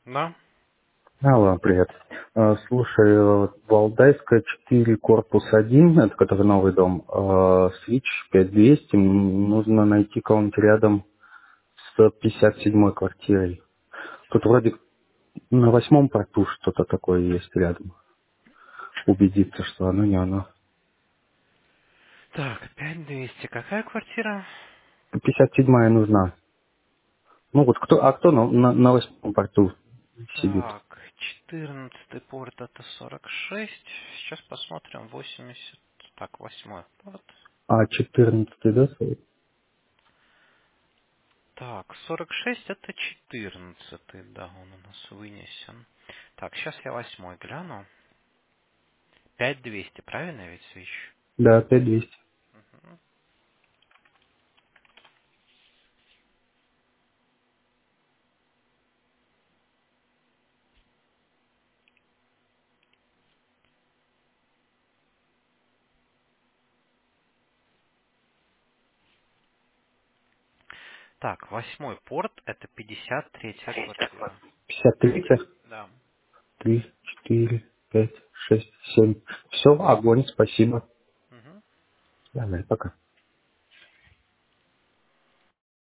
Да? Алло, привет. Слушай, Валдайская 4, корпус 1, это который новый дом, Switch 5200, нужно найти кого-нибудь рядом с 57-й квартирой. Тут вроде на 8-м порту что-то такое есть рядом. Убедиться, что оно не оно. Так, 5200. Какая квартира? 57-я нужна. Ну вот кто на 8-м порту сидит? Так, 14 порт это 46. Сейчас посмотрим. 80. Так, 8 порт. А 14-й, да? Так, 46 это 14. Да, он у нас вынесен. Так, сейчас я 8 гляну. 5200, правильно ведь свищ? Да, 5200. Так, 8 порт это 53 квартира. 53-я? Да. 3, 4, 5, 6, 7. Все, огонь, спасибо. Мгм. Давай, пока.